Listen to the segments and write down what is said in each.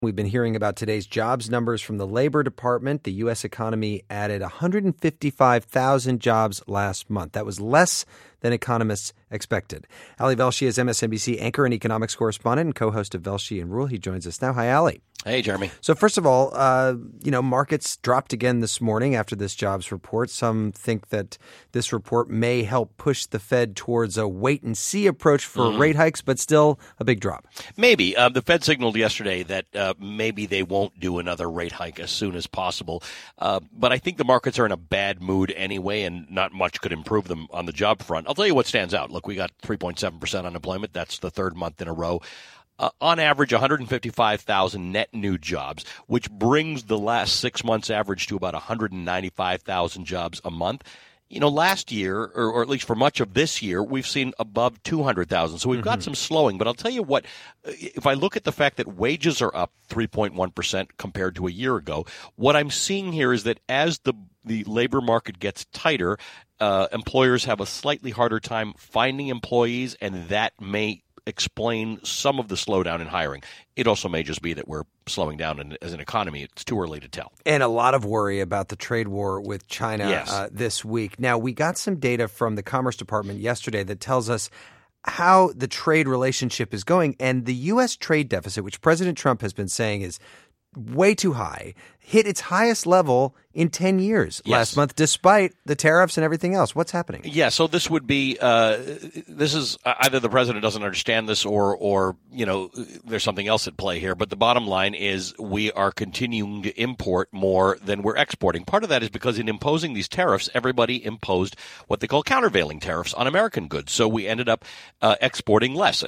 We've been hearing about today's jobs numbers from the Labor Department. The U.S. economy added 155,000 jobs last month. That was less than economists expected. Ali Velshi is MSNBC anchor and economics correspondent and co-host of Velshi and Rule. He joins us now. Hi, Ali. Hey, Jeremy. So first of all, markets dropped again this morning after this jobs report. Some think that this report may help push the Fed towards a wait-and-see approach for rate hikes, but still a big drop. Maybe. The Fed signaled yesterday that maybe they won't do another rate hike as soon as possible. But I think the markets are in a bad mood anyway, and not much could improve them on the job front. I'll tell you what stands out. Look, we got 3.7% unemployment. That's the third month in a row. On average, 155,000 net new jobs, which brings the last 6 months average to about 195,000 jobs a month. You know, last year, or at least for much of this year, we've seen above 200,000. So we've got some slowing. But I'll tell you what, if I look at the fact that wages are up 3.1% compared to a year ago, what I'm seeing here is that as the labor market gets tighter, employers have a slightly harder time finding employees, and that may explain some of the slowdown in hiring. It also may just be that we're slowing down as an economy. It's too early to tell. And a lot of worry about the trade war with China this week. Now, we got some data from the Commerce Department yesterday that tells us how the trade relationship is going. And the U.S. trade deficit, which President Trump has been saying is way too high, hit its highest level in 10 years last month, despite the tariffs and everything else. What's happening? Yeah, so this would be this is either the president doesn't understand this or there's something else at play here. But the bottom line is we are continuing to import more than we're exporting. Part of that is because in imposing these tariffs, everybody imposed what they call countervailing tariffs on American goods. So we ended up exporting less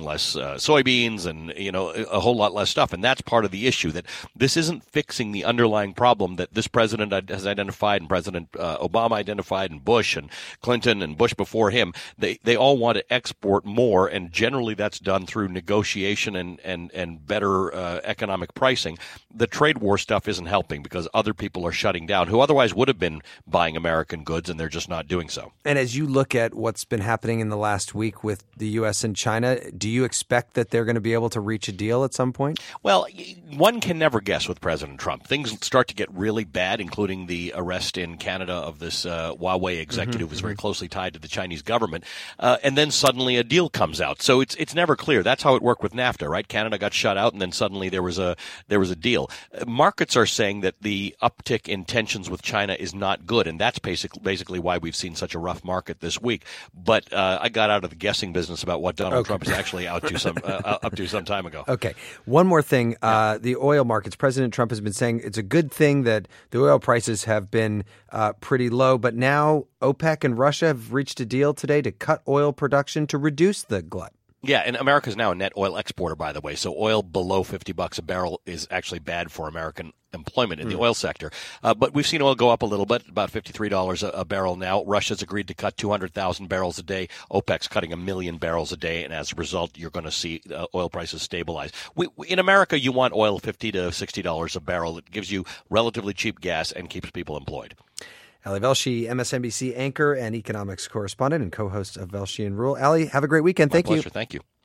soybeans and a whole lot less stuff. And that's part of the issue, that this isn't fixing the underlying problem that this president has identified, and President Obama identified, and Bush and Clinton and Bush before him. They all want to export more, and generally that's done through negotiation and better economic pricing. The trade war stuff isn't helping because other people are shutting down who otherwise would have been buying American goods, and they're just not doing so. And as you look at what's been happening in the last week with the U.S. and China, do you expect that they're going to be able to reach a deal at some point? Well, one can never guess with President Trump. Things start to get really bad, including the arrest in Canada of this Huawei executive who was very closely tied to the Chinese government. And then suddenly a deal comes out. So it's never clear. That's how it worked with NAFTA, right? Canada got shut out, and then suddenly there was a deal. Markets are saying that the uptick in tensions with China is not good, and that's basically why we've seen such a rough market this week. But I got out of the guessing business about what Donald Trump is actually up to some time ago. Okay. One more thing. The oil markets. President Trump has been saying it's a good thing that the oil prices have been pretty low, but now OPEC and Russia have reached a deal today to cut oil production to reduce the glut. Yeah, and America is now a net oil exporter, by the way. So oil below $50 a barrel is actually bad for American employment in the oil sector. But we've seen oil go up a little bit, about $53 a barrel now. Russia's agreed to cut 200,000 barrels a day. OPEC's cutting 1 million barrels a day, and as a result, you're going to see oil prices stabilize. In America, you want oil $50 to $60 a barrel. It gives you relatively cheap gas and keeps people employed. Ali Velshi, MSNBC anchor and economics correspondent and co-host of Velshi and Rule. Ali, have a great weekend. Thank you. Thank you.